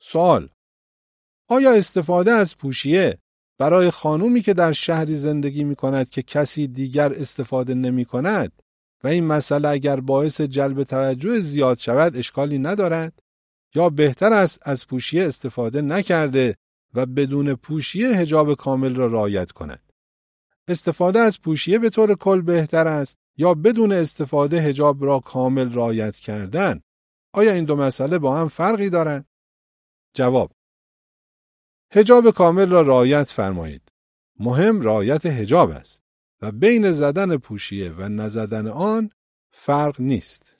سوال: آیا استفاده از پوشیه برای خانومی که در شهری زندگی می کند که کسی دیگر استفاده نمی کند و این مسئله اگر باعث جلب توجه زیاد شود اشکالی ندارد؟ یا بهتر است از پوشیه استفاده نکرده و بدون پوشیه حجاب کامل را رعایت کند؟ استفاده از پوشیه به طور کل بهتر است یا بدون استفاده حجاب را کامل رعایت کردن؟ آیا این دو مسئله با هم فرقی دارند؟ جواب: حجاب کامل را رعایت فرمایید. مهم رعایت حجاب است و بین زدن پوشیه و نزدن آن فرق نیست.